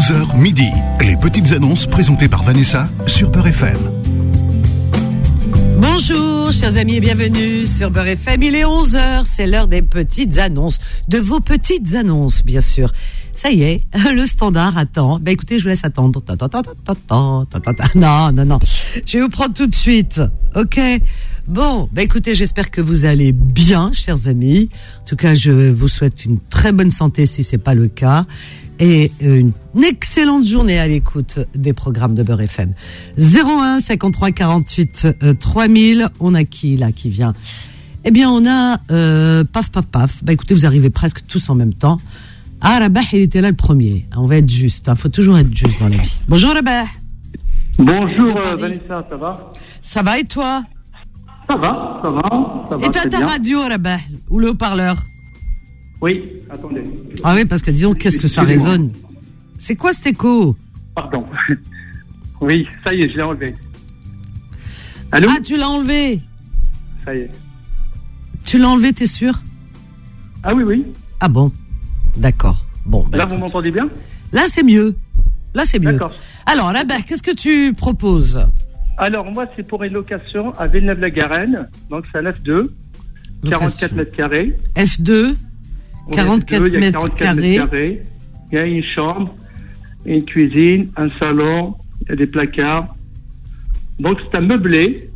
11h midi. Les petites annonces présentées par Vanessa sur Beurre FM. Bonjour chers amis et bienvenue sur Beurre FM. Il est 11h, c'est l'heure des petites annonces. De vos petites annonces, bien sûr. Ça y est, le standard attend. Ben écoutez, je vous laisse attendre. Non. Je vais vous prendre tout de suite. Ok. Bon, ben écoutez, j'espère que vous allez bien, chers amis. En tout cas, je vous souhaite une très bonne santé si c'est pas le cas. Et une excellente journée à l'écoute des programmes de Beurre FM. 01 53 48 3000. On a qui là qui vient? Eh bien, on a paf. Bah écoutez, vous arrivez presque tous en même temps. Ah, Rabah, il était là le premier. On va être juste. Il faut toujours être juste dans la vie. Bonjour Rabah. Bonjour Vanessa, ça va? Ça va et toi? Ça va. Et t'as ta radio Rabah ou le haut-parleur? Oui, attendez. Ah oui, parce que disons, qu'est-ce que ça résonne. C'est quoi cet écho? Pardon. Oui, ça y est, je l'ai enlevé. Allô? Ah, tu l'as enlevé? Ça y est. Tu l'as enlevé, t'es sûr? Ah oui. Ah bon, d'accord. Bon, là, vous m'entendez bien? Là, c'est mieux. D'accord. Alors, Rabah, qu'est-ce que tu proposes? Alors, moi, c'est pour une location à Villeneuve-la-Garenne. Donc, c'est un F2, 44 mètres carrés. F2, 44 mètres carrés. Il y a une chambre, une cuisine, un salon, il y a des placards. Donc, c'est un meublé.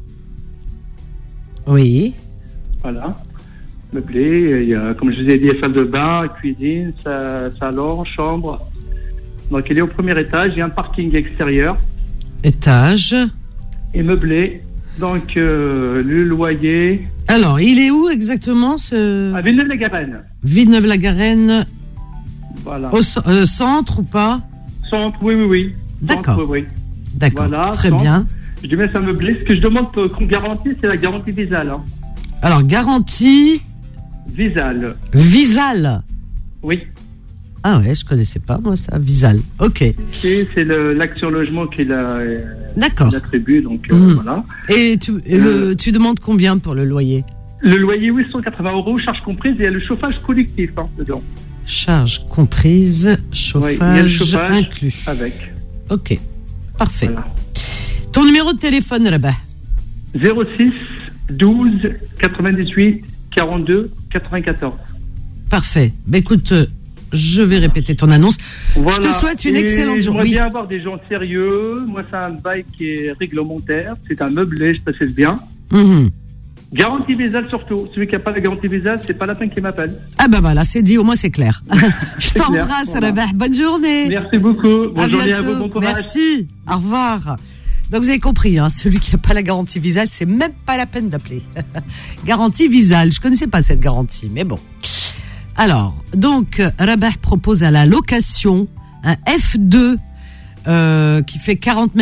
Oui. Voilà. Meublé. Il y a, comme je vous ai dit, salle de bain, cuisine, salon, chambre. Donc, il est au premier étage. Il y a un parking extérieur. Étage. Et meublé. Donc, le loyer. Alors, il est où exactement ce... À Villeneuve-la-Garenne. Villeneuve-la-Garenne. Voilà. Au centre ou pas? Centre, oui. D'accord. Centre, oui. D'accord, voilà, très centre. bien. Je dis, mais ça meublé. Ce que je demande qu'on garantit, c'est la garantie Visal. Hein. Alors, garantie... Visal. Visal. Oui. Ah ouais, je connaissais pas, moi, ça. Visal. Ok. C'est l'Action Logement qu'il attribue, donc voilà. Et tu demandes combien pour le loyer? Le loyer, 880 €, charge comprise, et il y a le chauffage collectif dedans. Charge comprise, chauffage, il y a le chauffage inclus. Avec. Ok, parfait. Voilà. Ton numéro de téléphone là-bas? 06 12 98 42 94. Parfait. Bah, écoute, je vais répéter ton annonce. Voilà. Je te souhaite une excellente journée. J'aimerais bien avoir des gens sérieux. Moi, c'est un bail qui est réglementaire. C'est un meublé, je précise bien. Garantie Visal surtout. Celui qui n'a pas la garantie Visal, c'est pas la peine qu'il m'appelle. Ah ben voilà, c'est dit, au moins c'est clair. Je t'embrasse, voilà. Rabah. Bonne journée. Merci beaucoup. Bonne journée à vous, bon courage. Merci. Au revoir. Donc vous avez compris, hein, celui qui n'a pas la garantie Visal, c'est même pas la peine d'appeler. Garantie Visal, je connaissais pas cette garantie, mais bon. Alors, donc Rabah propose à la location un F2 qui fait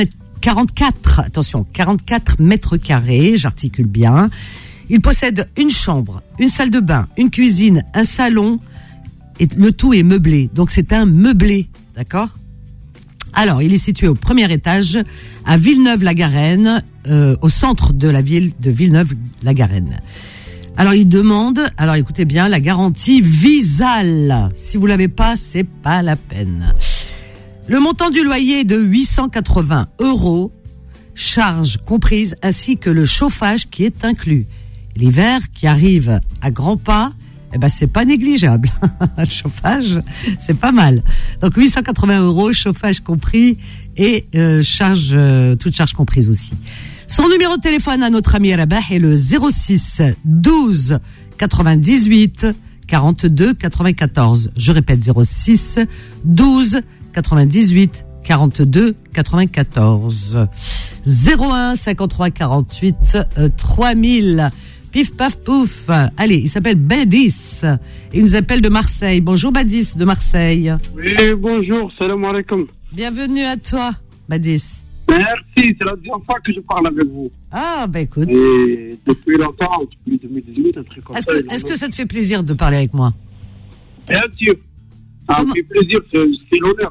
44 mètres carrés, j'articule bien. Il possède une chambre, une salle de bain, une cuisine, un salon, et le tout est meublé. Donc c'est un meublé, d'accord? Alors, il est situé au premier étage à Villeneuve-la-Garenne, au centre de la ville de Villeneuve-la-Garenne. Alors, il demande, écoutez bien, la garantie Visal. Si vous l'avez pas, c'est pas la peine. Le montant du loyer est de 880 €, charges comprises, ainsi que le chauffage qui est inclus. L'hiver qui arrive à grands pas, c'est pas négligeable. Le chauffage, c'est pas mal. Donc 880 €, chauffage compris et toute charge comprise aussi. Son numéro de téléphone à notre ami Rabah est le 06 12 98 42 94. Je répète, 06 12 98 42 94. 01 53 48 3000. Pif paf pouf. Allez, il s'appelle Badis. Il nous appelle de Marseille. Bonjour Badis de Marseille. Oui, bonjour, salam alaikum. Bienvenue à toi, Badis. Merci, c'est la deuxième fois que je parle avec vous. Ah, écoute. Et depuis longtemps, depuis 2018, un truc comme ça. Est-ce que ça te fait plaisir de parler avec moi? Bien sûr. Ça me fait plaisir, c'est l'honneur.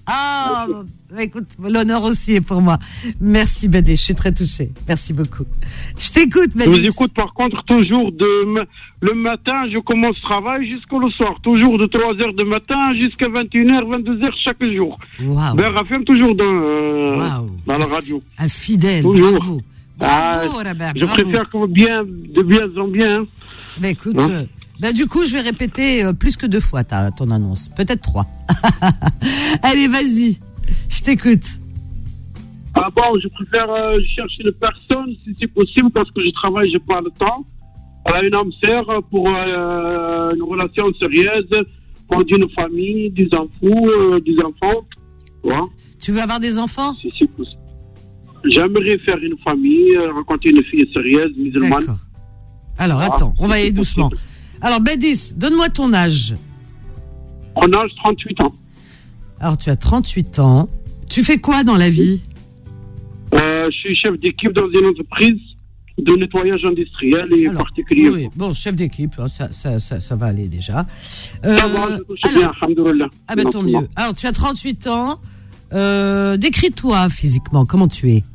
Ah, écoute, l'honneur aussi est pour moi. Merci Bédé, je suis très touchée. Merci beaucoup. Je t'écoute, Bédé. Je vous écoute par contre toujours le matin, je commence le travail jusqu'au soir. Toujours de 3h du matin jusqu'à 21h, 22h chaque jour. Waouh. BRFM toujours dans la radio. Un fidèle, toujours. bravo. Bravo, Robert, je préfère que de bien en bien. Bah écoute, du coup, je vais répéter plus que 2 fois ton annonce. Peut-être 3. Allez, vas-y. Je t'écoute. Ah bon, je préfère chercher une personne, si c'est possible, parce que je travaille, j'ai pas le temps. Une âme sœur pour une relation sérieuse, pour une famille, des enfants. Ouais. Tu veux avoir des enfants? Si c'est possible. J'aimerais faire une famille, rencontrer une fille sérieuse, musulmane. D'accord. Alors, attends, on va aller doucement. Alors, Bédis, donne-moi ton âge. Mon âge, 38 ans. Alors, tu as 38 ans. Tu fais quoi dans la vie? Je suis chef d'équipe dans une entreprise de nettoyage industriel et particulier. Oui, bon, chef d'équipe, ça va aller déjà. Ça va, je touche bien, alhamdoulilah. Ah ben tant mieux. Alors, tu as 38 ans. Décris-toi physiquement, comment tu es?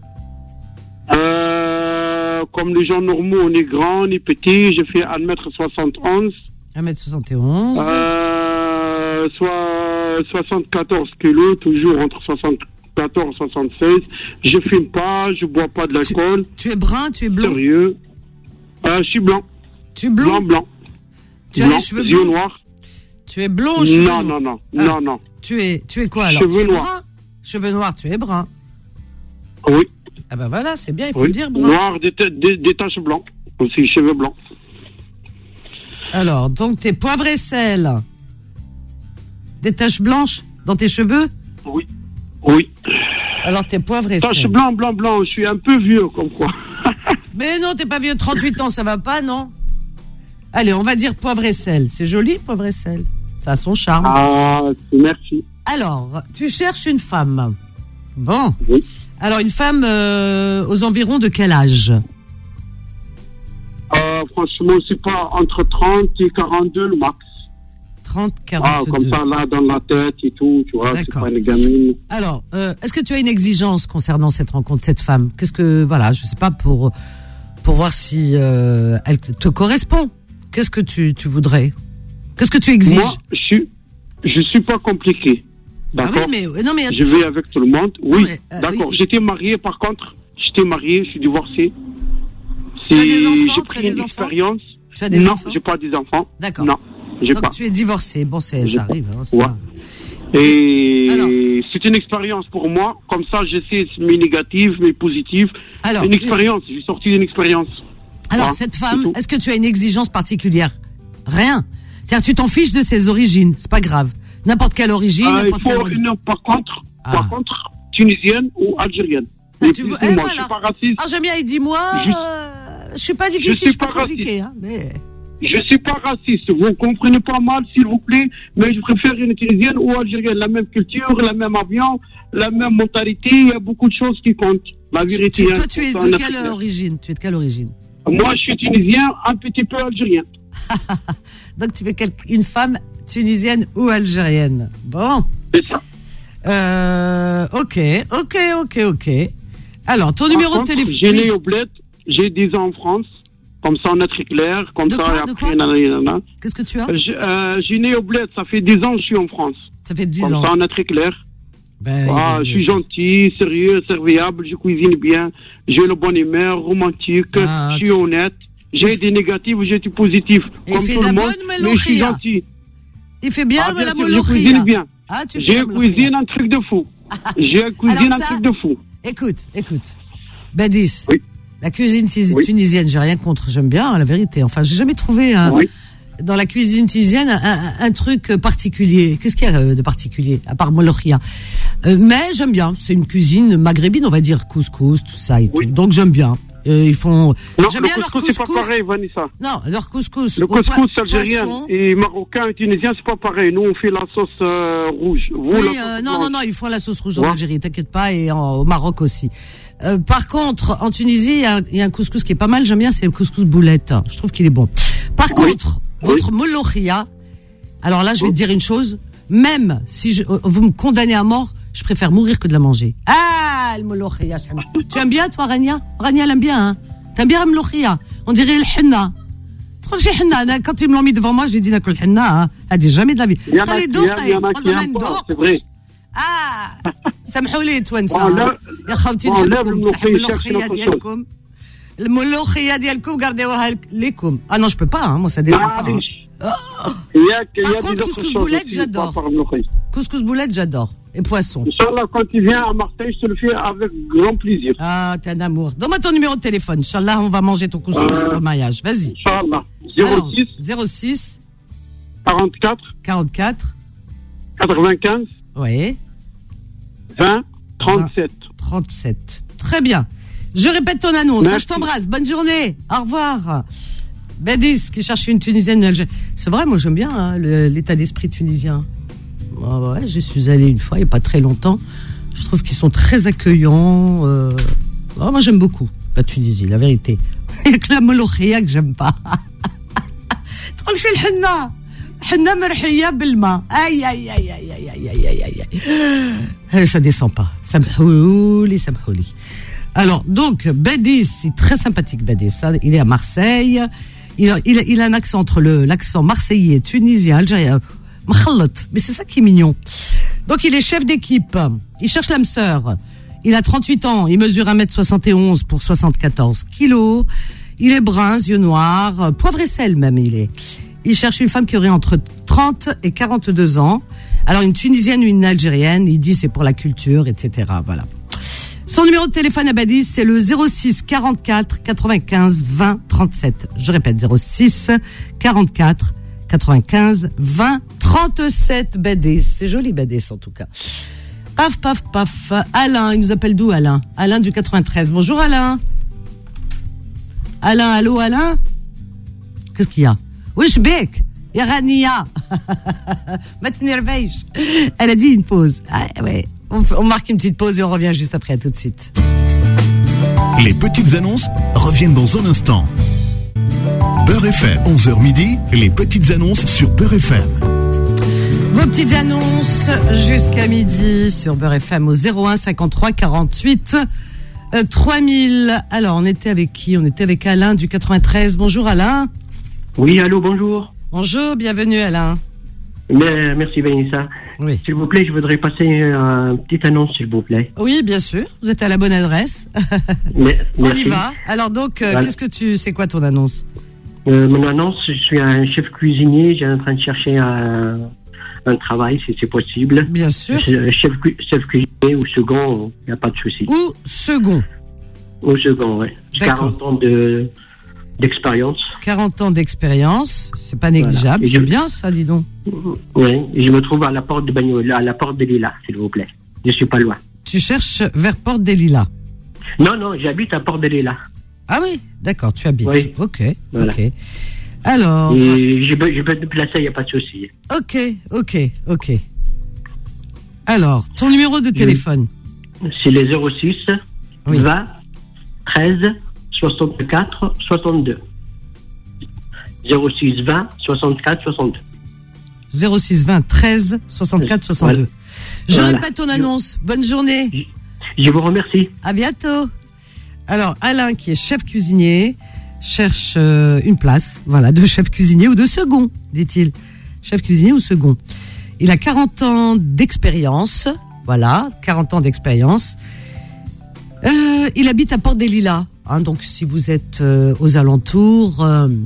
Comme les gens normaux, on est grand, on est petit. Je fais 1m71. 1m71. Soit 74 kilos, toujours entre 74 et 76. Je fume pas, je bois pas de l'alcool. Tu es brun, tu es blond? Sérieux. Je suis blanc. Tu es blond? Blanc. Tu as les cheveux yeux noirs. Tu es blond ou cheveux noirs? Non. Tu es quoi alors? Cheveux noirs. Brun? Cheveux noirs, tu es brun. Oui. Ah ben voilà, c'est bien, il faut le dire brun. Noir, des taches blancs. Aussi, cheveux blancs. Alors, donc t'es poivre et sel. Des taches blanches dans tes cheveux? Oui. Alors t'es poivre et sel. Taches blanc. Je suis un peu vieux, comme quoi. Mais non, t'es pas vieux, 38 ans, ça va pas, non? Allez, on va dire poivre et sel. C'est joli, poivre et sel. Ça a son charme. Ah, merci. Alors, tu cherches une femme. Bon. Oui. Alors, une femme aux environs de quel âge? Franchement, c'est pas entre 30 et 42 le max. 30, 42. Comme ça, là, dans la tête et tout, tu vois, c'est pas une gamine. Alors, est-ce que tu as une exigence concernant cette rencontre, cette femme? Qu'est-ce que, voilà, je sais pas, pour voir si elle te correspond. Qu'est-ce que tu voudrais? Qu'est-ce que tu exiges? Moi, je suis pas compliqué. D'accord. Ah oui, mais non, mais je vais avec tout le monde. Oui, d'accord. Oui. J'étais marié, par contre. Je suis divorcé. Tu as des enfants? J'ai pris une expérience. Tu as des enfants? Non, j'ai pas des enfants. D'accord. Non, j'ai pas. Donc tu es divorcé. Bon, ça arrive. Hein, ouais. Et c'est une expérience pour moi. Comme ça, je sais mes négatifs, mes positifs. Alors, une expérience. J'ai sorti d'une expérience. Alors, cette femme, est-ce que tu as une exigence particulière? Rien. C'est-à-dire, tu t'en fiches de ses origines. C'est pas grave. N'importe quelle origine, n'importe quelle origine. Par contre, tunisienne ou algérienne. Bah, moi, voilà. Je suis pas raciste. Ah, j'aime bien, il dit, moi, je suis pas difficile, je suis pas compliqué. Hein, mais... Je suis pas raciste. Vous ne comprenez pas mal, s'il vous plaît, mais je préfère une tunisienne ou algérienne. La même culture, la même avion, la même mentalité. Il y a beaucoup de choses qui comptent. La vérité. Toi, tu es de quelle origine? Tu es de quelle origine? Moi, je suis tunisien, un petit peu algérien. Donc, tu veux une femme tunisienne ou algérienne. Bon. C'est ça. Ok. Alors, ton numéro de téléphone. J'ai né au bled, j'ai 10 ans en France. Comme ça, on est très clair. Comme ça, après, Qu'est-ce que tu as? J'ai né au bled, ça fait 10 ans que je suis en France. Ça fait 10 ans. Comme ça, on est très clair. Je suis gentil, sérieux, serviable, je cuisine bien, j'ai le bonne humeur, romantique, je suis honnête. J'ai des négatifs, j'ai des positifs. Il comme fait tout de la le monde, bonne mais je suis gentil. Il fait bien la sûr, je cuisine bien. J'ai cuisine un truc de fou. J'ai cuisine un truc de fou. Écoute. Badis. Oui. La cuisine tunisienne, j'ai rien contre, j'aime bien, la vérité. Enfin, j'ai jamais trouvé dans la cuisine tunisienne un truc particulier. Qu'est-ce qu'il y a de particulier, à part molokhia? Mais j'aime bien, c'est une cuisine maghrébine, on va dire, couscous, tout ça et tout. Donc j'aime bien. Ils font. Non, j'aime le bien couscous, c'est pas pareil, Vanessa. Non, leur couscous. Le couscous algérien et marocain et tunisien, c'est pas pareil. Nous, on fait la sauce rouge. Non, ils font la sauce rouge en Algérie, t'inquiète pas, et au Maroc aussi. Par contre, en Tunisie, il y a un couscous qui est pas mal, j'aime bien, c'est le couscous boulette. Je trouve qu'il est bon. Par contre, votre molokhia, alors là, je vais te dire une chose, même si vous me condamnez à mort, Je préfère mourir que de la manger. Ah, le mouloukhia. Tu aimes bien, toi, Rania? Rania, elle aime bien, hein? T'aimes bien le mouloukhia? On dirait le henna. Quand ils me l'ont mis devant moi, j'ai dit, nakul henna, hein. Elle dit jamais de la vie. T'as les dos, c'est vrai. سامحولي توانسه يا خوتي نحبكم صاحب الملوخيه ديالكم الملوخيه ديالكم غارديوها لكم non je peux pas hein, moi ça descend pas par contre couscous boulette j'adore couscous boulette j'adore et poisson Inch'Allah quand il vient à Marseille je te le fais avec grand plaisir t'es un amour donne-moi ton numéro de téléphone Inch'Allah on va manger ton couscous pour le mariage vas-y Inch'Allah 06 44 95 oui 20 37 très bien je répète ton annonce je t'embrasse bonne journée au revoir Badis qui cherche une Tunisienne c'est vrai moi j'aime bien hein, l'état d'esprit tunisien ouais, je suis allée une fois il n'y a pas très longtemps je trouve qu'ils sont très accueillants moi j'aime beaucoup la Tunisie la vérité il y a que la mouloukhia que j'aime pas trop chez le henna حنا مرحيه بالماء اي ça descend pas سامحولي alors donc Badis c'est très sympathique Badis il est à Marseille il a un accent entre l'accent marseillais tunisien algérien مخلط mais c'est ça qui est mignon donc il est chef d'équipe il cherche l'âme sœur il a 38 ans il mesure 1m71 pour 74 kilos il est brun yeux noirs poivre et sel même il cherche une femme qui aurait entre 30 et 42 ans. Alors, une Tunisienne ou une Algérienne, il dit c'est pour la culture, etc. Voilà. Son numéro de téléphone à Badis, c'est le 06 44 95 20 37. Je répète, 06 44 95 20 37 Badis. C'est joli Badis en tout cas. Paf, paf, paf. Alain, il nous appelle d'où Alain? Alain du 93. Bonjour Alain. Alain, allô Alain? Qu'est-ce qu'il y a? Wesh bek ya Rania ma t'énerveis elle a dit une pause ouais. on marque une petite pause et on revient juste après tout de suite les petites annonces reviennent dans un instant Beurre FM 11h midi les petites annonces sur Beurre FM vos petites annonces jusqu'à midi sur Beurre FM au 01 53 48 3000 alors on était avec qui? On était avec Alain du 93. Bonjour Alain. Oui, allô, bonjour. Bonjour, bienvenue Alain. Merci Vanessa. Oui. S'il vous plaît, je voudrais passer une petite annonce, s'il vous plaît. Oui, bien sûr, vous êtes à la bonne adresse. On y va. Alors donc, voilà. C'est quoi ton annonce? Mon annonce, je suis un chef cuisinier, j'ai en train de chercher un travail, si c'est possible. Bien sûr. Chef cuisinier ou second, il n'y a pas de souci. Ou second. Ou second, oui. 40 ans d'expérience. 40 ans d'expérience, c'est pas négligeable, voilà. C'est bien ça, dis donc. Oui, et je me trouve à la porte de Bagnolet, à la porte des Lilas, s'il vous plaît. Je suis pas loin. Tu cherches vers Porte des Lilas? Non, j'habite à Porte des Lilas. Ah oui, d'accord, tu habites. Oui. Ok, voilà. Ok. Alors... Et je peux te déplacer, il n'y a pas de souci. Ok. Alors, ton numéro de téléphone? C'est les 06 20 13 64 62. 06 20 64 62. 06 20 13 64 62. Voilà. Je répète ton annonce. Bonne journée. Je vous remercie. À bientôt. Alors, Alain, qui est chef cuisinier, cherche une place, voilà, de chef cuisinier ou de second, dit-il. Chef cuisinier ou second. Il a 40 ans d'expérience. Voilà, 40 ans d'expérience. Il habite à Porte des Lilas. Donc, si vous êtes aux alentours,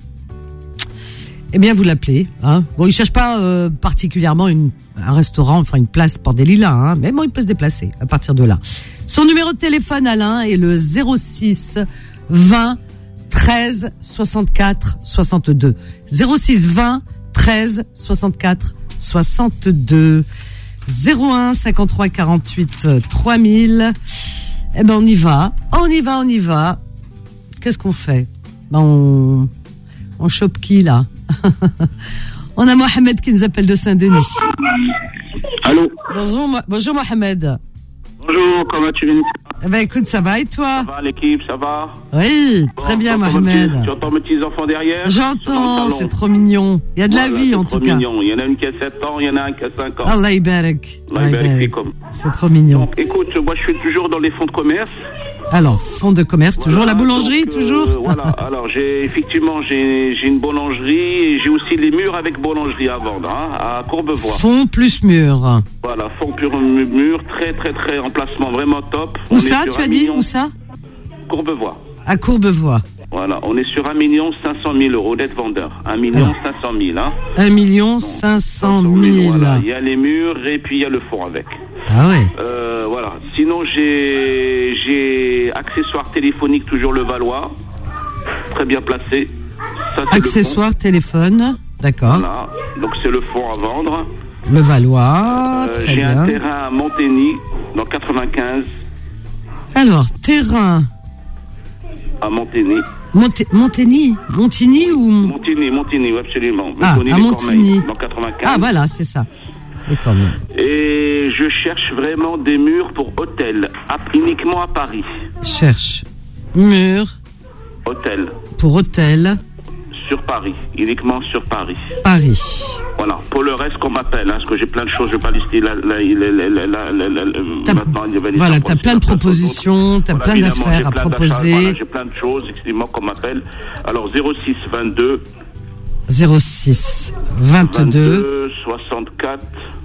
eh bien, vous l'appelez. Bon, il cherche pas particulièrement un restaurant, enfin une place Porte des Lilas, mais bon, il peut se déplacer à partir de là. Son numéro de téléphone, Alain, est le 06 20 13 64 62. 06 20 13 64 62. 01 53 48 3000. Eh ben, on y va. Qu'est-ce qu'on fait? On chope qui, là? On a Mohamed qui nous appelle de Saint-Denis. Allô? Bonjour Mohamed. Bonjour, comment vas-tu, Vanessa? Eh ben écoute, ça va et toi? Ça va l'équipe, ça va? Oui, très bien Mohamed. Tu entends mes petits enfants derrière? J'entends, c'est trop mignon. Il y a de la vie en tout cas. Mignon. Il y en a une qui a 7 ans, il y en a un qui a 5 ans. Allah Ibarak. C'est trop mignon. Donc écoute, moi je suis toujours dans les fonds de commerce. Alors, fonds de commerce, toujours la boulangerie, toujours Voilà, alors j'ai une boulangerie et j'ai aussi les murs avec boulangerie à vendre, à Courbevoie. Fond plus mur. Voilà, fond plus mur, très emplacement vraiment top. Où ça, tu as dit? Où ça? Courbevoie. À Courbevoie. Voilà, on est sur 1 500 000 euros d'être vendeur. 1 500 000, hein. 1 500 000. Voilà, il y a les murs et puis il y a le fond avec. Ah ouais. Voilà. Sinon, j'ai accessoires téléphoniques, toujours le Valois. Très bien placé. Ça, accessoires téléphone, d'accord. Voilà. Donc c'est le fond à vendre. Le Valois, très bien. J'ai un terrain à Montény, dans 95. Alors, terrain... À Montény. Montigny ou... Montigny, oui, absolument. À Montigny. Dans 95. Ah, voilà, c'est ça. Et je cherche vraiment des murs pour hôtel, uniquement à Paris. Cherche mur. Hôtel. Pour hôtel. Sur Paris, uniquement sur Paris. Paris. Voilà. Pour le reste, qu'on m'appelle, parce que j'ai plein de choses, je vais pas lister maintenant. Voilà, tu as plein de propositions, tu as plein d'affaires à proposer. Voilà, j'ai plein de choses, effectivement, qu'on m'appelle. Alors, 06 22 64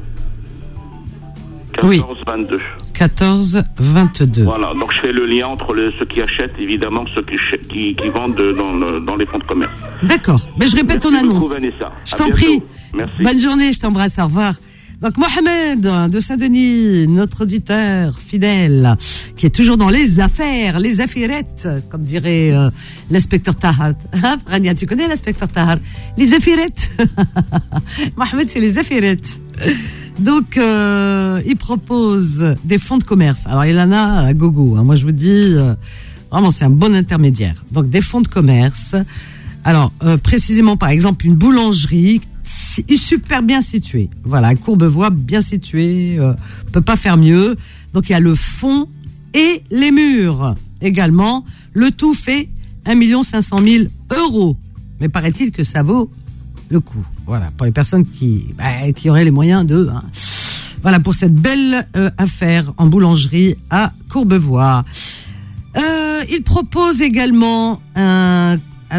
14 22. 14 22. Voilà, donc je fais le lien entre ceux qui achètent, évidemment, ceux qui vendent dans les fonds de commerce. D'accord, mais je répète ton annonce. Je t'en prie. Merci. Bonne journée, je t'embrasse, au revoir. Donc Mohamed de Saint-Denis, notre auditeur fidèle, qui est toujours dans les affaires, les affairettes, comme dirait l'inspecteur Tahar. Rania, tu connais l'inspecteur Tahar? Les affairettes. Mohamed, c'est les affairettes. Donc, il propose des fonds de commerce. Alors, il en a à gogo. Moi, je vous dis, vraiment, c'est un bon intermédiaire. Donc, des fonds de commerce. Alors, précisément, par exemple, une boulangerie super bien située. Voilà, à Courbevoie, bien située. Peut pas faire mieux. Donc, il y a le fond et les murs également. Le tout fait 1 500 000 euros. Mais paraît-il que ça vaut le coup. Voilà, pour les personnes qui auraient les moyens de... Voilà, pour cette belle affaire en boulangerie à Courbevoie. Il propose également un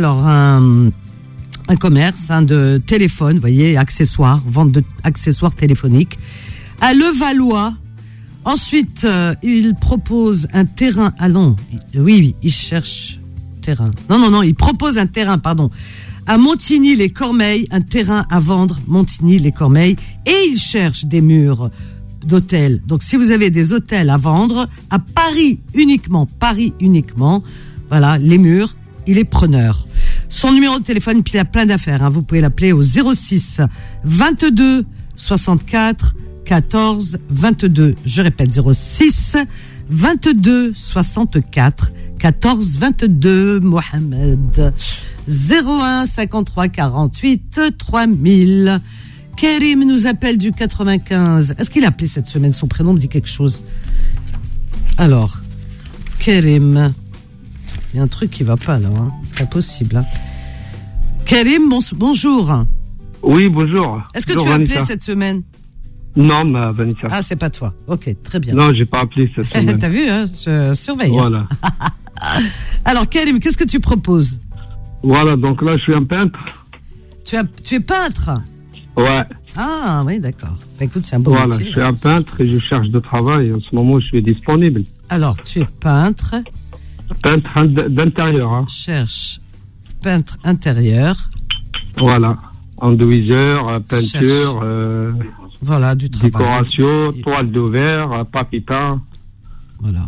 commerce de téléphone, vous voyez, accessoires, vente d'accessoires téléphoniques à Levallois. Ensuite, il propose un terrain... Ah non, oui, il cherche terrain. Non, il propose un terrain, à Montigny-les-Cormeilles, un terrain à vendre, Montigny-les-Cormeilles, et il cherche des murs d'hôtels. Donc, si vous avez des hôtels à vendre, à Paris uniquement, voilà, les murs, il est preneur. Son numéro de téléphone, puis il a plein d'affaires, vous pouvez l'appeler au 06 22 64 14 22. Je répète, 06 22 64 14 22, Mohamed. 01 53 48 3000. Karim nous appelle du 95. Est-ce qu'il a appelé cette semaine? Son prénom me dit quelque chose. Alors, Karim. Il y a un truc qui va pas là, Pas possible. Karim, bonjour. Oui, bonjour. Est-ce que tu as appelé cette semaine? Non, Vanessa. Ah, c'est pas toi. Ok, très bien. Non, j'ai pas appelé cette semaine. T'as vu, je surveille. Voilà. Alors, Karim, qu'est-ce que tu proposes? Voilà, donc là, je suis un peintre. Tu es peintre? Ouais. Ah, oui, d'accord. Écoute, c'est un beau métier. Voilà, je suis un peintre et je cherche de travail. En ce moment, je suis disponible. Alors, tu es peintre? Peintre d'intérieur. Cherche peintre intérieur. Voilà. Enduiseur, peinture. Voilà, du travail. Décoration, toile de verre, papier peint. Voilà.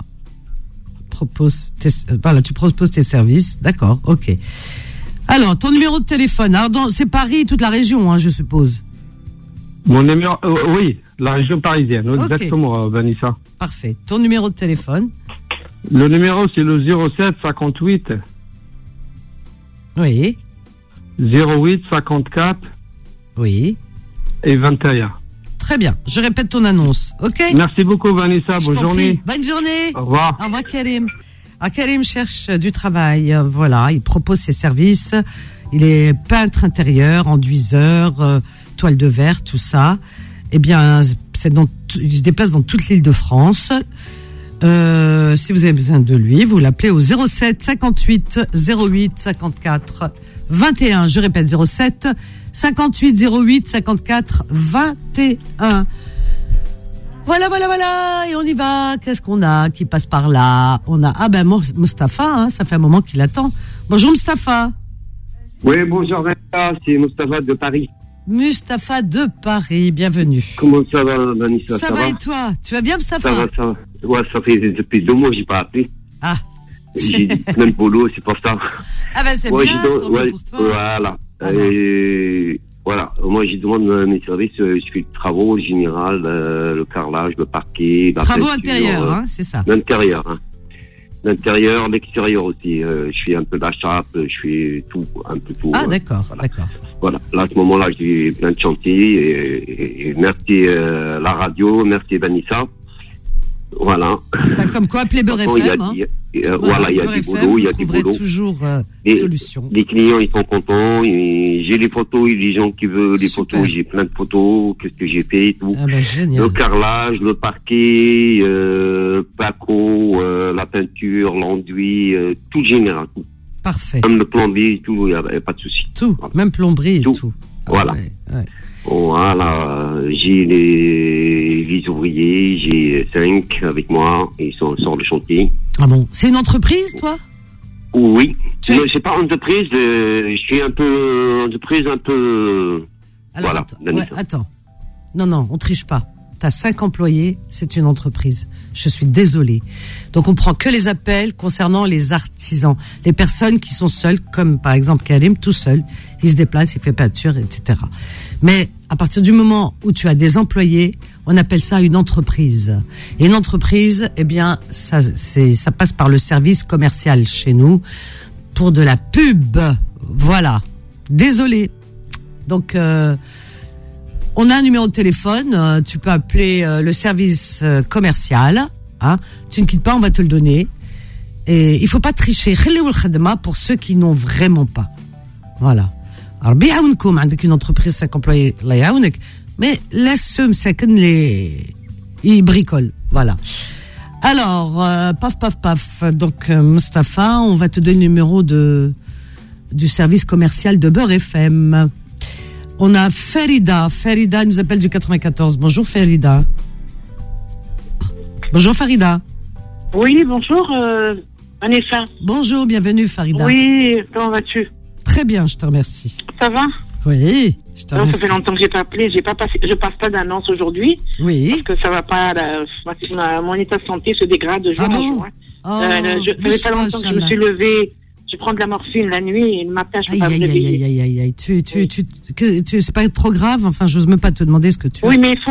Tu proposes tes services. D'accord, ok. Alors, ton numéro de téléphone. Alors, c'est Paris, toute la région, je suppose. Mon numéro, oui, la région parisienne, okay. Exactement, Vanessa. Parfait. Ton numéro de téléphone? Le numéro, c'est le 07 58. Oui. 08 54. Oui. Et 21. Très bien. Je répète ton annonce. OK? Merci beaucoup, Vanessa. Bonne journée. Bonne journée. Au revoir. Au revoir, Karim. Karim cherche du travail. Voilà. Il propose ses services. Il est peintre intérieur, enduiseur, toile de verre, tout ça. Eh bien, il se déplace dans toute l'île de France. Si vous avez besoin de lui, vous l'appelez au 07 58 08 54 21. Je répète, 07 58 08 54 21. Voilà. Et on y va. Qu'est-ce qu'on a qui passe par là? On a, Mustapha, ça fait un moment qu'il attend. Bonjour, Mustapha. Oui, bonjour, Vanessa. C'est Mustapha de Paris. Mustapha de Paris, bienvenue. Comment ça va, Vanessa? Ça va et toi? Tu vas bien, Mustapha? Ça va. Ouais, ça fait depuis 2 mois que j'ai pas appelé. Ah. J'ai plein de boulot, c'est pour ça. Ah ben c'est bien, pour toi. Voilà. Et voilà. Moi, je demande mes services. Je fais le travaux général, le carrelage, le parquet. Travaux intérieurs, c'est ça. L'intérieur, L'intérieur, l'extérieur aussi. Je fais un peu d'achat, je fais tout, un peu tout. Ah, d'accord. Voilà. Là, à ce moment-là, j'ai plein de chantiers. Et merci la radio, merci Vanessa. Voilà. Comme quoi, appelez Beurre FM. Il y a des boulots, il y a des boulots. Toujours solution. Les clients, ils sont contents. J'ai les photos, les gens qui veulent les photos. J'ai plein de photos. Qu'est-ce que j'ai fait et tout. Ah ben, génial. Le carrelage, le parquet, placo, la peinture, l'enduit, tout général. Tout. Parfait. Même le plombier, tout, il n'y a pas de souci. Tout, voilà. Même plomberie et tout. Voilà. Ouais. Voilà, j'ai les ouvriers, j'ai 5 avec moi, ils sont sur le chantier. Ah bon, c'est une entreprise, toi? Oui, mais c'est pas entreprise, je suis un peu entreprise, un peu. Alors, voilà. Attends. Non, on triche pas. T'as 5 employés, c'est une entreprise. Je suis désolée. Donc on prend que les appels concernant les artisans, les personnes qui sont seules, comme par exemple Karim, tout seul, il se déplace, il fait peinture, etc. Mais à partir du moment où tu as des employés, on appelle ça une entreprise. Et une entreprise, eh bien, ça passe par le service commercial chez nous pour de la pub. Voilà. Désolée. Donc on a un numéro de téléphone, tu peux appeler le service commercial, tu ne quittes pas, on va te le donner. Et il faut pas tricher. Pour ceux qui n'ont vraiment pas. Voilà. Alors, bi'aounkoum, avec une entreprise 5 employés, mais laisse ceux ils bricolent. Voilà. Alors, paf. Donc, Mustapha, on va te donner le numéro du service commercial de Beurre FM. On a Farida. Farida nous appelle du 94. Bonjour Farida. Bonjour Farida. Oui, bonjour Vanessa. Bonjour, bienvenue Farida. Oui, comment vas-tu? Très bien, je te remercie. Ça va? Oui, je te remercie. Ça fait longtemps que j'ai pas appelé, je passe pas d'annonce aujourd'hui. Oui. Parce que ça va pas, mon état de santé se dégrade jour en jour. Ça fait pas longtemps que je me suis levée. Je prends de la morphine la nuit et le matin je peux pas me réveiller. Aïe. C'est pas trop grave. Enfin, j'ose même pas te demander ce que tu as. Oui, mais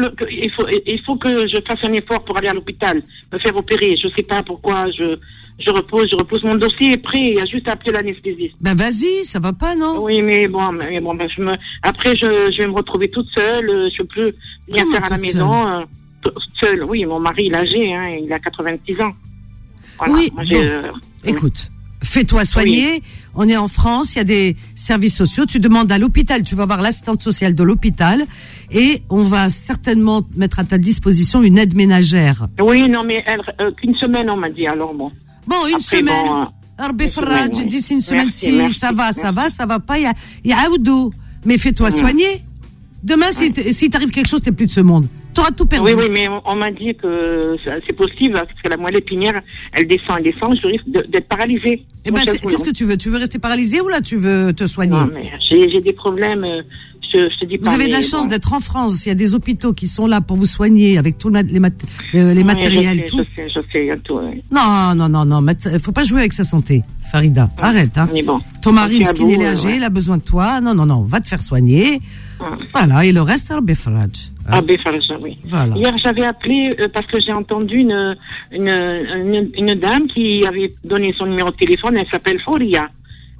il faut que je fasse un effort pour aller à l'hôpital, me faire opérer. Je sais pas pourquoi je repose. Mon dossier est prêt. Il y a juste à appeler l'anesthésiste. Ben vas-y, ça va pas, non? Oui, mais bon, après je vais me retrouver toute seule. Je peux plus rien faire à la maison. Seule. Oui, mon mari il est âgé, il a 86 ans. Voilà. Oui. Écoute. Fais-toi soigner. Oui. On est en France, il y a des services sociaux. Tu demandes à l'hôpital, tu vas voir l'assistante sociale de l'hôpital et on va certainement mettre à ta disposition une aide ménagère. Oui, non, mais qu'une semaine, on m'a dit, alors bon. Bon, une semaine. D'ici une semaine, ça va pas, il y a Aoudou. Mais fais-toi soigner. Demain, si t'arrive quelque chose, t'es plus de ce monde. T'auras tout perdu. Oui, mais on m'a dit que c'est possible, parce que la moelle épinière, elle descend, je risque d'être paralysée. Eh ben, qu'est-ce que tu veux? Tu veux rester paralysée ou là, tu veux te soigner? Non, mais j'ai des problèmes, je te dis pas. Vous avez de la chance d'être en France. Il y a des hôpitaux qui sont là pour vous soigner avec tous les matériels. Je sais, il y a tout. Oui. Non. Faut pas jouer avec sa santé, Farida. Arrête, Mais bon. Ton mari, parce qu'il est âgé, il a besoin de toi. Non. Va te faire soigner. Voilà, et le reste, Rabbi Faraj. Oui. Voilà. Hier, j'avais appelé parce que j'ai entendu une dame qui avait donné son numéro de téléphone. Elle s'appelle Fouria.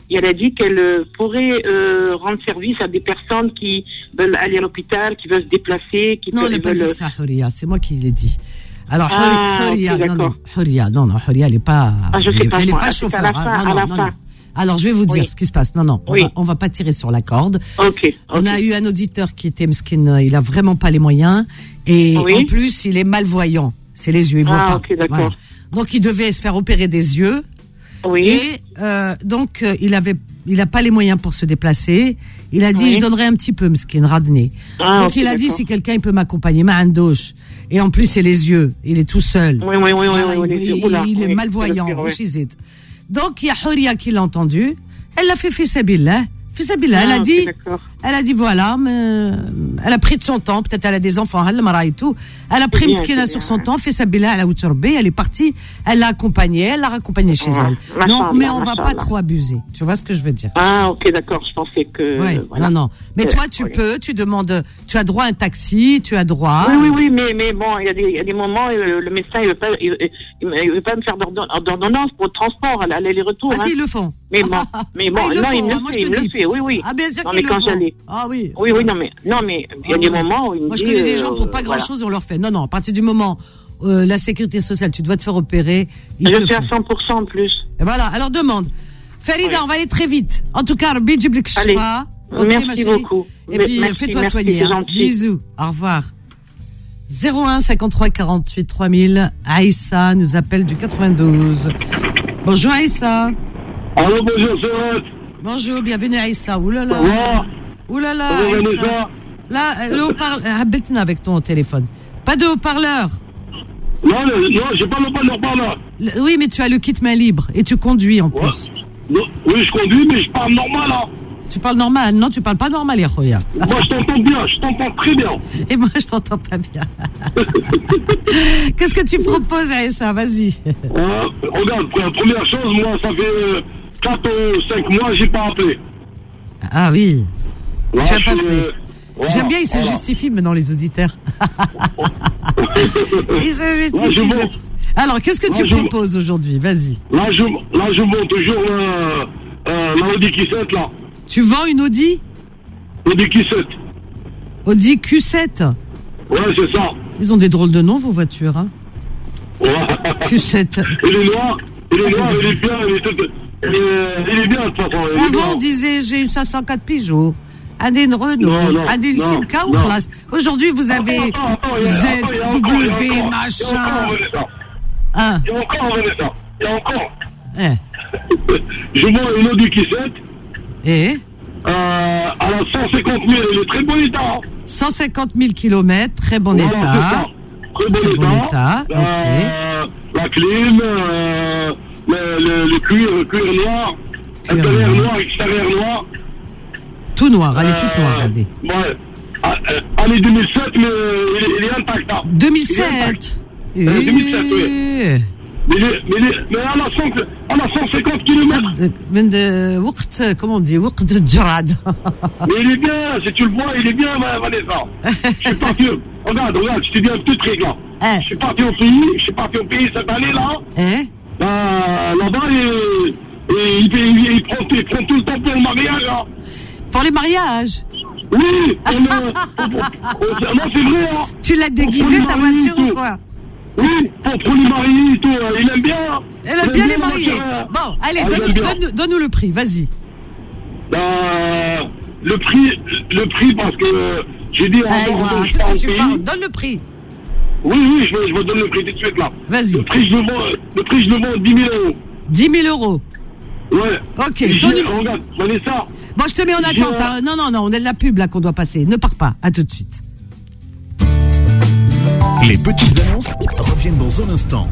et elle a dit qu'elle pourrait rendre service à des personnes qui veulent aller à l'hôpital, qui veulent se déplacer, qui non, elle n'a pas dit ça, Houria, c'est moi qui l'ai dit. Alors, Houria, okay, non, Houria, elle n'est pas, elle est pas chauffeur. Non. Alors, je vais vous dire ce qui se passe. Non, on va pas tirer sur la corde. Okay. On a eu un auditeur qui était mesquin, il a vraiment pas les moyens, et en plus, il est malvoyant. C'est les yeux, il voit pas. Ok, d'accord. Voilà. Donc, il devait se faire opérer des yeux. Oui. Et donc, il a pas les moyens pour se déplacer. Il a dit, je donnerai un petit peu, mesquin, radné. Donc, il a dit, si quelqu'un il peut m'accompagner, ma'andouche. Et en plus, c'est les yeux. Il est tout seul. Oui. Il est malvoyant. Donc, il y a Houria qui l'a entendu. Elle l'a fait Fissabillah. Elle a dit voilà, mais elle a pris de son temps, peut-être elle a des enfants, elle a pris Mskina sur son temps, Fissabillah, elle est partie, elle l'a accompagnée chez elle. Non, mais on va pas trop abuser. Tu vois ce que je veux dire? Ah, ok, d'accord, je pensais que... Ouais, voilà. Non. Mais toi, tu demandes, tu as droit à un taxi, tu as droit... Oui, mais bon, il y a des moments, le médecin, il veut pas me faire d'ordonnance pour le transport, aller-retour. Ah si, ils le font. Mais bon, il me le fait, oui. Ah, bien sûr qu'ils le font. Ah oui. Oui, non, mais il y a des moments où il me dit... Moi, je connais des gens pour pas grand-chose, on leur fait. Non, à partir du moment, la sécurité sociale, tu dois te faire opérer. Je suis à 100% en plus. Et voilà, alors demande. Farida, on va aller très vite. En tout cas, Rabbi Djiblik Shfa. Merci beaucoup. Et puis, fais-toi soigner. Bisous. Au revoir. 01 53 48 3000. Aïssa nous appelle du 92. Bonjour Aïssa. Allô, bonjour, c'est Bonjour, bienvenue Aïssa. Oulala. Aïssa. Là, le haut-parleur, habite-nous avec ton téléphone. Pas de haut-parleur. Non, j'ai pas le haut-parleur. Oui, mais tu as le kit main libre et tu conduis en plus. Non, oui, je conduis, mais je parle normal, là. Tu parles normal? Non, tu parles pas normal, Yahoya. Moi, je t'entends bien, je t'entends très bien. Et moi, je t'entends pas bien. Qu'est-ce que tu proposes, Aïssa? Vas-y. Regarde, première chose, moi, ça fait 4 ou 5 mois, j'ai pas appelé. Ah oui. Ouais, tu as pas appelé. J'aime bien, ils se justifient maintenant, les auditeurs. Ils se justifient. Alors, qu'est-ce que tu proposes aujourd'hui? Vas-y. Là, je vends toujours la Audi Q7, là. Tu vends une Audi? Audi Q7. Audi Q7? Ouais, c'est ça. Ils ont des drôles de noms, vos voitures, hein? Ouais. Q7. Il est noir, il est bien, il est bien, de toute façon. Avant, on disait, j'ai une 504 Peugeot. Un des Renault, un des Simca ou Khlas. Aujourd'hui, vous avez ZW, machin. Il y a encore. Je vends une Audi Q7. Et à la 150 000, elle est très bon état. 150 000 km, très bon état. Très bon état. Ok. La clim, le cuir noir, intérieur noir, extérieur noir. Tout noir, elle est toute noire, regardez. Ouais. Année 2007, mais il est intact. 2007 2007, oui. Mais à la 150 km. Comment on dit? Waqt Jarad. Mais il est bien, si tu le vois, il est bien, Vanessa. Je suis parti, regarde, je te dis un petit truc là. Je suis parti au pays cette année là. Là-bas, il prend tout le temps pour le mariage là. Pour les mariages? Oui, non, c'est vrai, hein. Tu l'as déguisé ta voiture ou quoi? Oui, pour les mariés et tout, il aime bien. Elle aime bien les mariés. Bon, allez, donne-nous le prix, vas-y. Le prix, parce que j'ai dit... Qu'est-ce que tu parles? Donne le prix. Oui, je vous donne le prix tout de suite, là. Vas-y. Le prix, je le vends 10 000 euros. 10 000 euros? Ouais. Ok. Regarde, Vanessa. Bon, je te mets en attente. Hein. Non, on est de la pub, là, qu'on doit passer. Ne pars pas. À tout de suite. Les petites annonces reviennent dans un instant.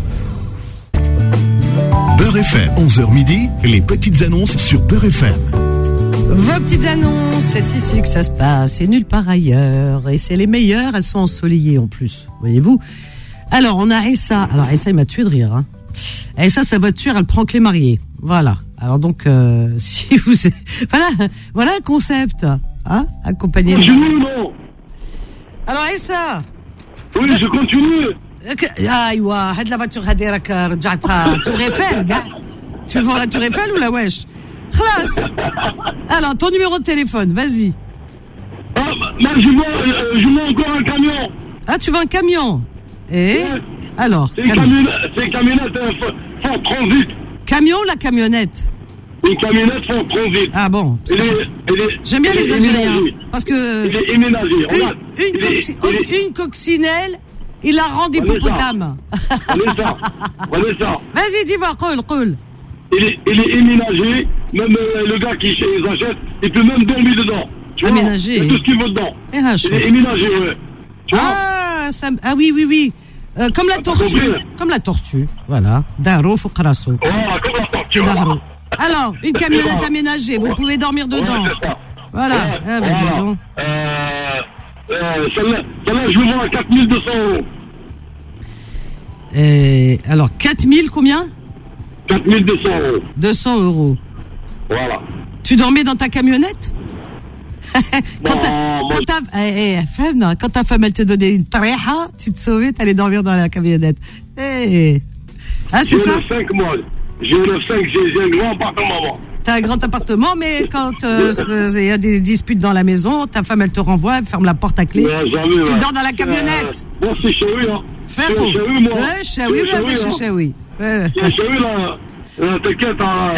Beurre FM, 11h midi, les petites annonces sur Beurre FM. Vos petites annonces, c'est ici que ça se passe, et nulle part ailleurs. Et c'est les meilleures, elles sont ensoleillées en plus, voyez-vous. Alors, on a Aïssa. Alors, Aïssa, il m'a tué de rire. Hein. Aïssa, sa voiture, elle prend que les mariés. Voilà. Alors donc, si vous... Voilà un concept. Hein, accompagner les mariés. Alors, Aïssa. Oui, je continue. Aïwa, had la voiture, had رجعتها Tour Eiffel, gars. Tu vends la Tour Eiffel ou la wesh? Classe. Alors, ton numéro de téléphone, vas-y. Je veux encore un camion. Ah, tu veux un camion? Et ouais. Alors, c'est une camionnette Ford Transit. Camion ou la camionnette? Une camionnette Ford Transit. Ah bon. J'aime bien les Algériens. Parce que. Il est éménagé. Une coccinelle, il la rend hippopotame. Vanessa. Vas-y, dis-moi, cool. Il est éménagé. Même le gars qui les achète, il peut même dormir dedans. Aménagé. Il y a tout ce qu'il veut dedans. Il est éménagé, ouais. Ah oui. Comme la tortue. Voilà. Daro fuqraso. Comme la tortue. Alors, une camionnette aménagée, vous pouvez dormir dedans. Ouais, c'est ça. Voilà. Dis donc. Celle-là, je le vends à 4 200 €. Alors, 4000 combien? 4 200 €. 200 €. Voilà. Tu dormais dans ta camionnette? Quand ta femme elle te donnait une tariha, tu te sauvais, t'allais dormir dans la camionnette. Ah, c'est ça? J'ai un 9-5, j'ai un grand appartement. T'as un grand appartement, mais quand il y a des disputes dans la maison, ta femme elle te renvoie, elle ferme la porte à clé. Tu dors dans la camionnette. Moi, c'est chaoui, hein. Fais tout. Ouais, chaoui, moi, je suis chaoui. C'est chaoui, là. T'inquiète, hein.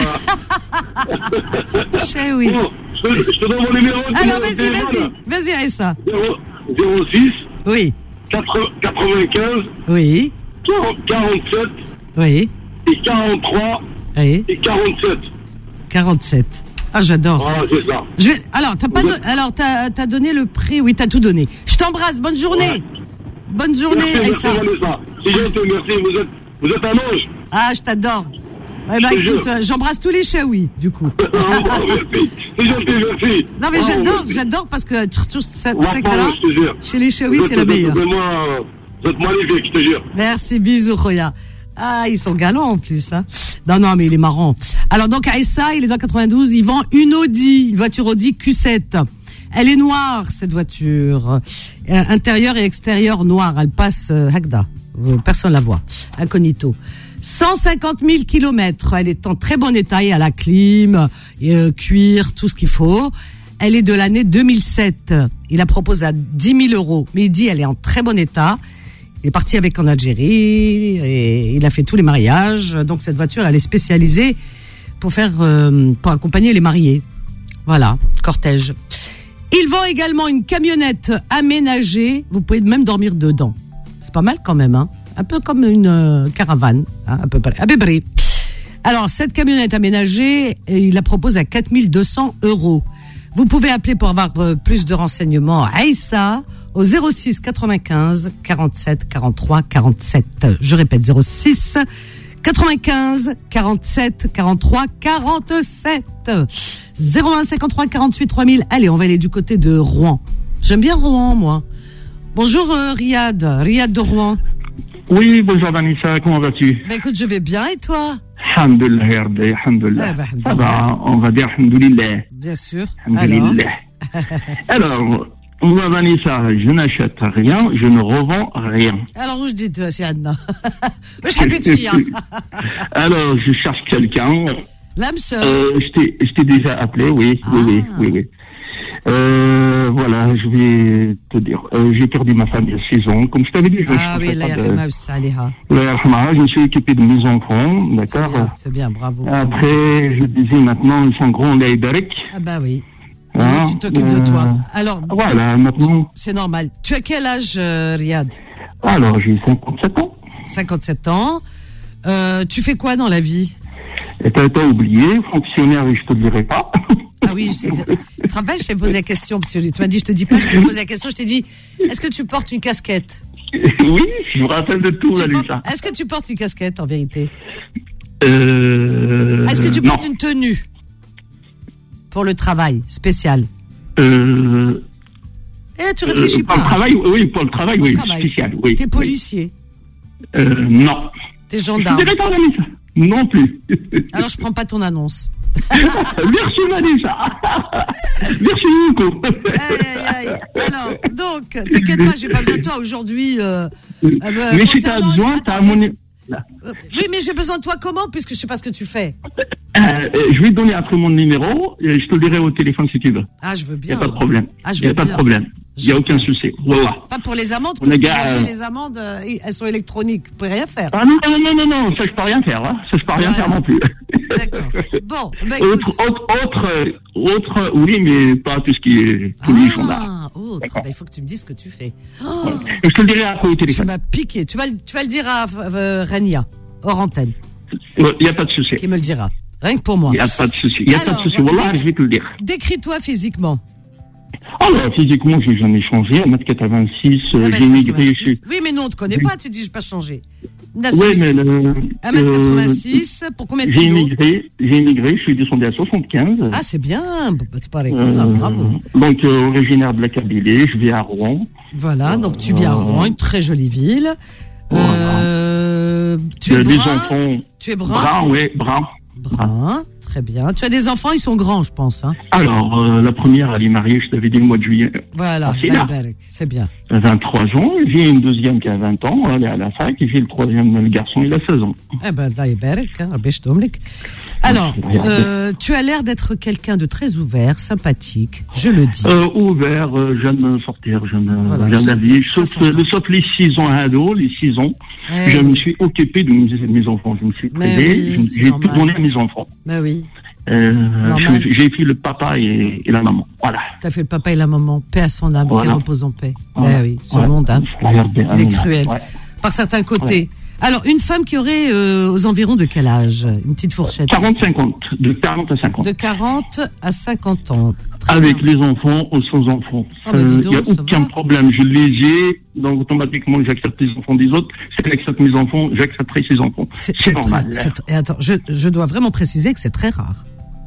Chaoui. Bon, je te donne mon numéro. Alors, vas-y, Aïssa. 06. Oui. 95. Oui. 47. Oui. Et 43. Oui. Et 47. 47. Ah, j'adore. Voilà, c'est ça. Alors, t'as donné le prix. Oui, t'as tout donné. Je t'embrasse. Bonne journée. Ouais. Bonne journée, Aïssa. C'est gentil, merci. Vous êtes un ange. Ah, je t'adore. Eh ben, écoute, j'embrasse tous les chaouis, du coup. Merci. C'est gentil, merci. Non, mais j'adore parce que là, chez les chaouis, c'est le meilleur. Vous êtes magnifique, je te jure. Merci, bisous, Khoya. Ah, ils sont galants en plus, hein. Non, mais il est marrant. Alors, donc, Aïssa, il est dans 92, il vend une voiture Audi Q7. Elle est noire, cette voiture. Intérieur et extérieur noir. Elle passe, Hagda. Personne la voit. Incognito. 150 000 kilomètres. Elle est en très bon état. Il y a la clim, cuir, tout ce qu'il faut. Elle est de l'année 2007. Il la propose à 10 000 €. Mais il dit, elle est en très bon état. Il est parti avec en Algérie et il a fait tous les mariages. Donc cette voiture, elle est spécialisée pour accompagner les mariés. Voilà, cortège. Il vend également une camionnette aménagée. Vous pouvez même dormir dedans. C'est pas mal quand même, hein. Un peu comme une caravane, hein, à peu près. Alors cette camionnette aménagée, il la propose à 4 200 €. Vous pouvez appeler pour avoir plus de renseignements à Aïssa au 06 95 47 43 47. Je répète, 06 95 47 43 47. 01 53 48 3000. Allez, on va aller du côté de Rouen. J'aime bien Rouen, moi. Bonjour Riyad de Rouen. Oui, bonjour Vanessa, comment vas-tu? Ben écoute, je vais bien, et toi? Alhamdulillah, alhamdulillah. Ça va, on va dire alhamdulillah. Bien sûr. Alors, moi Vanessa, je n'achète rien, je ne revends rien. Alors, où je dis toi, c'est Anna? Je habite fille. Alors, je cherche quelqu'un. L'âme sœur. Je t'ai déjà appelé, oui. Voilà, je vais te dire. J'ai perdu ma femme il y a 6 ans. Comme je t'avais dit, je me suis occupé de mes enfants, d'accord? C'est bien, bravo. Après, je disais maintenant, ils sont grands, les Derek. Ah bah oui. Tu t'occupes de toi. Alors, voilà, maintenant. C'est normal. Tu as quel âge, Riyad? Alors, j'ai 57 ans. 57 ans. Tu fais quoi dans la vie? T'as oublié, fonctionnaire, je te le dirai pas. Ah oui, tu te rappelles, je t'ai posé la question, parce que tu m'as dit, je te dis pas, je t'ai posé la question, je t'ai dit, est-ce que tu portes une casquette? Oui, je me rappelle de tout, Vanessa. Est-ce que tu portes une casquette, en vérité? Est-ce que tu portes une tenue? Pour le travail, spécial? Tu réfléchis pas. Pour le travail, oui, spécial, oui. T'es policier? Non. T'es gendarme? Non plus. Alors, je prends pas ton annonce. Merci Vanessa. Merci beaucoup. Alors, donc, t'inquiète pas, j'ai pas besoin de toi aujourd'hui. Mais si t'as besoin, t'as mon... Oui, mais j'ai besoin de toi comment, puisque je sais pas ce que tu fais. Je vais te donner après mon numéro, et je te le dirai au téléphone si tu veux. Ah, je veux bien. Il n'y a pas de problème. Il n'y a pas de problème. Il n'y a aucun souci. Voilà. Pas pour les amendes, parce que les amendes, elles sont électroniques. Vous pouvez rien faire. Ah non, ça je peux rien faire. Hein. Ça je peux rien faire non plus. D'accord. Bon, autre, oui, mais pas tout ce qui est tous les jours là. Ah, autre. Il faut que tu me dises ce que tu fais. Oh. Je te le dirai après au téléphone. Tu m'as piqué. Tu vas le dire à Rania, hors antenne. Il n'y a pas de souci. Qui me le dira. Rien que pour moi. Il n'y a pas de souci. Voilà, je vais te le dire. Décris-toi physiquement. Alors, physiquement, j'ai jamais changé. 1m86, j'ai migré. Oui, mais non, on ne te connaît pas. Tu dis, je n'ai pas changé. Oui, mais 1m86, pour combien de kilos? J'ai immigré, je suis descendu à 75. Ah, c'est bien. C'est pas bravo. Donc, originaire de la Kabylie, je vis à Rouen. Voilà, donc tu vis à Rouen, une très jolie ville. Tu es brun. Tu es brun? Brun, oui, brun. Brun, très bien. Tu as des enfants, ils sont grands, je pense. Hein. Alors, la première, elle est mariée, je t'avais dit le mois de juillet. Voilà, c'est bien. 23 ans. J'ai une deuxième qui a 20 ans, elle est à la fac, et j'ai le troisième, le garçon, il a 16 ans. Eh ben, alors, tu as l'air d'être quelqu'un de très ouvert, sympathique, je le dis. Ouvert, j'aime sortir, j'aime la vie. Sauf les 6 ans à ado, les 6 ans, je me suis occupé de mes enfants. Je me suis privé, j'ai tout donné à mes enfants. Mais oui. J'ai fait le papa et la maman. Voilà. T'as fait le papa et la maman. Paix à son âme, qu'elle repose en paix. Voilà. Oui, ce monde, hein, il est cruel. Par certains côtés. Alors, une femme qui aurait aux environs de quel âge? Une petite fourchette. 40-50. De 40 à 50. De 40 à 50 ans. Avec les enfants ou sans enfants. Il n'y a aucun problème. Je les ai, donc automatiquement j'accepte les enfants des autres. Si elle accepte mes enfants, j'accepterai ses enfants. C'est normal. Attends, je dois vraiment préciser que c'est très rare.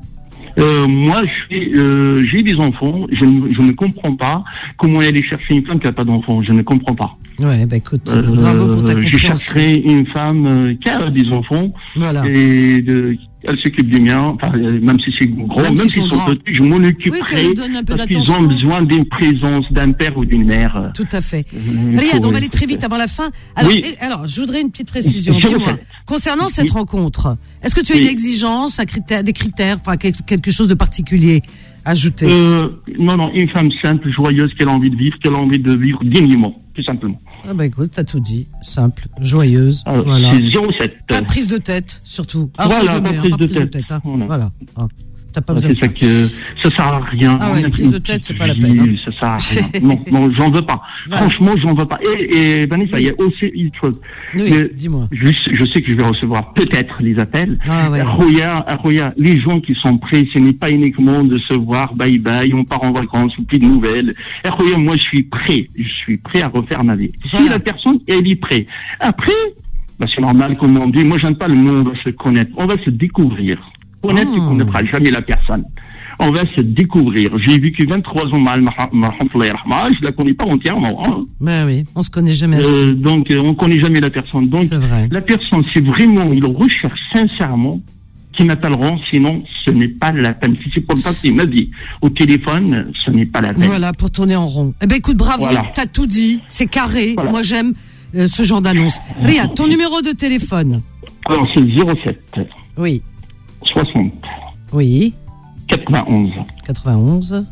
Moi, j'ai des enfants. Je ne comprends pas comment aller chercher une femme qui n'a pas d'enfants. Je ne comprends pas. Ouais, bah écoute, bravo pour ta compréhension. Je chercherai une femme qui a des enfants. Voilà. Et elle s'occupe des miens, même si c'est gros, même s'ils sont petits, je m'en occuperai. Parce qu'ils ont besoin d'une présence d'un père ou d'une mère. Tout à fait. Riyad, on va aller très vite avant la fin. Alors, je voudrais une petite précision. Dis-moi, concernant cette rencontre, est-ce que tu as une exigence, des critères, quelque chose de particulier ajouté? Non, une femme simple, joyeuse, qui a envie de vivre dignement, tout simplement. Ah bah écoute, t'as tout dit. Simple, joyeuse. Alors, voilà. C'est 07. Pas de prise de tête, surtout. Voilà, pas de prise de tête. Hein. Voilà. T'as pas besoin de ça. Ça sert à rien. Ah ouais, prise de tête, c'est pas la peine. Hein. Ça sert à rien. Non, j'en veux pas. Voilà. Franchement, j'en veux pas. Et Vanessa, il y a aussi une chose. Oui, dis-moi. Je sais que je vais recevoir peut-être les appels. Ah ouais. Roya, les gens qui sont prêts, ce n'est pas uniquement de se voir, bye bye, on part en vacances, ou plus de nouvelles. Roya, moi, je suis prêt à refaire ma vie. Voilà. Si la personne, elle est prête. Après, c'est normal, comme on dit, moi, j'aime pas le mot, on va se connaître. On va se découvrir. Connaître, tu ne connaîtras jamais la personne. On va se découvrir. J'ai vécu 23 ans mal, je la connais pas entièrement. Hein. Ben oui, on se connaît jamais assez. Donc, on connaît jamais la personne. Donc, la personne, si vraiment ils recherchent sincèrement, qui m'appelleront, sinon, ce n'est pas la peine. Si c'est pour le passer ma vie au téléphone, ce n'est pas la peine. Voilà, pour tourner en rond. Eh ben, écoute, bravo, t'as tout dit, c'est carré. Voilà. Moi, j'aime ce genre d'annonce. Riyad, ton numéro de téléphone? Alors, c'est 07. Oui. 60. Oui. 91. 50.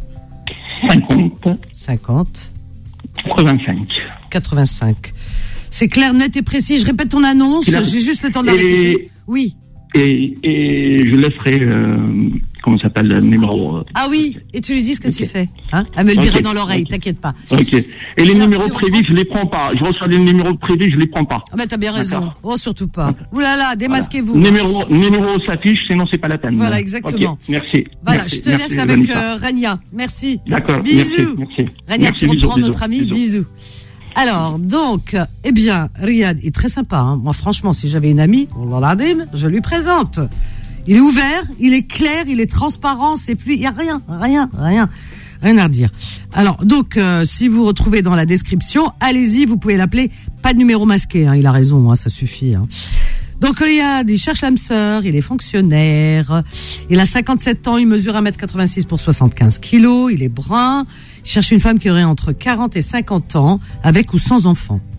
85. C'est clair, net et précis. Je répète ton annonce. J'ai juste le temps de la répéter. Oui. Et je laisserai, comment ça s'appelle, le numéro. Ah oui, et tu lui dis ce que tu fais. Hein? Elle me le dira dans l'oreille, t'inquiète pas. Ok. Et les numéros privés, je les prends pas. Je reçois des numéros privés, je les prends pas. Ah ben t'as bien raison. Oh, surtout pas. Ouh là là, démasquez-vous. Numéro s'affiche, sinon c'est pas la peine. Voilà, exactement. Okay. Merci. Voilà, je te laisse avec Rania. Merci. D'accord. Bisous. Merci. Rania, tu reprends notre ami. Bisous. Alors, donc, eh bien, Riyad est très sympa. Hein. Moi, franchement, si j'avais une amie, je lui présente. Il est ouvert, il est clair, il est transparent, c'est fluide. Il n'y a rien à redire. Alors, donc, si vous retrouvez dans la description, allez-y, vous pouvez l'appeler. Pas de numéro masqué, hein, il a raison, hein, ça suffit. Hein. Donc, Riyad, il cherche l'âme sœur, il est fonctionnaire, il a 57 ans, il mesure 1m86 pour 75 kilos, il est brun, il cherche une femme qui aurait entre 40 et 50 ans, avec ou sans enfant.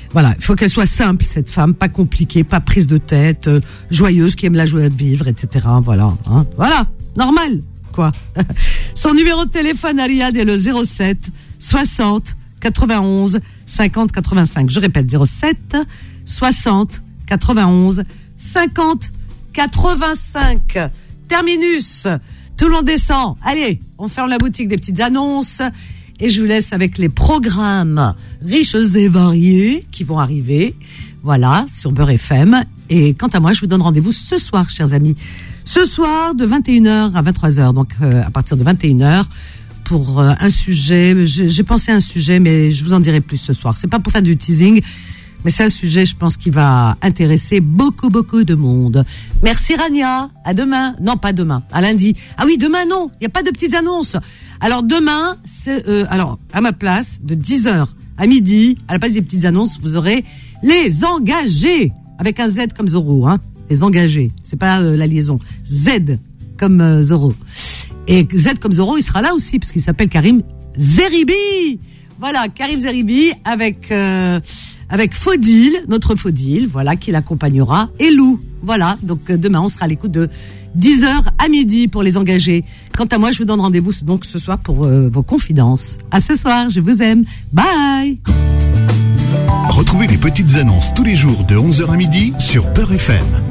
Voilà, il faut qu'elle soit simple, cette femme, pas compliquée, pas prise de tête, joyeuse, qui aime la joie de vivre, etc. Voilà, hein, voilà, normal, quoi. Son numéro de téléphone à Riyad est le 07 60 91 50 85. Je répète, 07 60 91 50 85. Terminus, tout le monde descend. Allez, on ferme la boutique des petites annonces. Et je vous laisse avec les programmes riches et variés qui vont arriver, voilà, sur Beurre FM. Et quant à moi, je vous donne rendez-vous ce soir, chers amis. Ce soir, de 21h à 23h, donc à partir de 21h, pour un sujet. J'ai pensé à un sujet, mais je vous en dirai plus ce soir. C'est pas pour faire du teasing, mais c'est un sujet, je pense, qui va intéresser beaucoup de monde. Merci Rania, à demain. Non, pas demain, à lundi. Ah oui, demain, non, il n'y a pas de petites annonces. Alors demain, alors à ma place, de 10h à midi, à la place des petites annonces, vous aurez les engagés, avec un Z comme Zorro, hein. Les engagés, c'est pas la liaison. Z comme Zorro. Et Z comme Zorro, il sera là aussi, parce qu'il s'appelle Karim Zeribi. Voilà, Karim Zeribi avec Faudil, notre Faudil, voilà, qui l'accompagnera, et Lou. Voilà, donc demain, on sera à l'écoute de 10h à midi pour les engagés. Quant à moi, je vous donne rendez-vous donc ce soir pour vos confidences. À ce soir, je vous aime. Bye. Retrouvez les petites annonces tous les jours de 11h à midi sur Beurre FM.